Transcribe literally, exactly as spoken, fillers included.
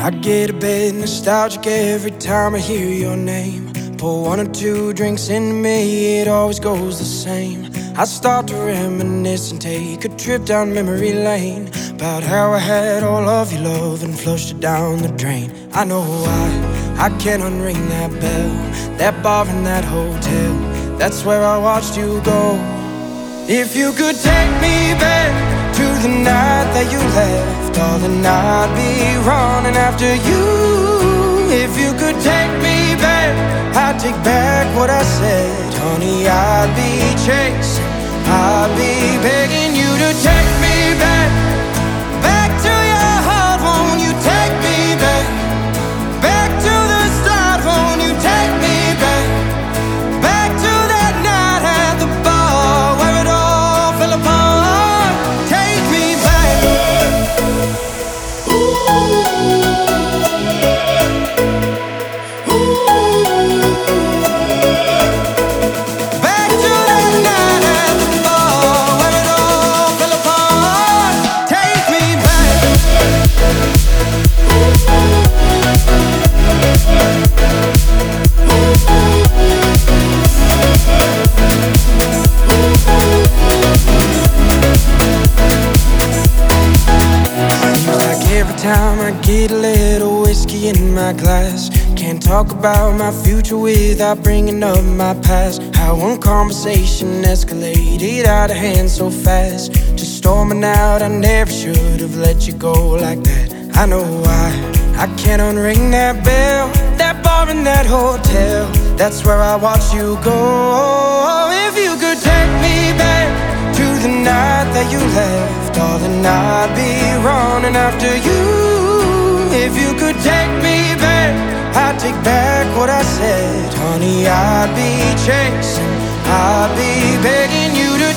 I get a bit nostalgic every time I hear your name. Pour one or two drinks into me, it always goes the same. I start to reminisce and take a trip down memory lane, about how I had all of your love and flushed it down the drain. I know why, I can't unring that bell, that bar in that hotel, that's where I watched you go. If you could take me back to the night that you left, darling, I'd be running after you. If you could take me back, I'd take back what I said. Honey, I'd be chasing, I'd be begging you to take me back, back to your heart. Won't you take me back, back to the start? Won't you take me back, back to that night at the bar where it all fell apart? Take me back. Ooh. Every time I get a little whiskey in my glass, can't talk about my future without bringing up my past. How one conversation escalated out of hand so fast, just storming out. I never should have let you go like that. I know why, I can't unring that bell, that bar in that hotel, that's where I watched you go. If you could take me back to the night that you left, darling, I'd be running after you. If you could take me back, I'd take back what I said. Honey, I'd be chasing, I'd be begging you to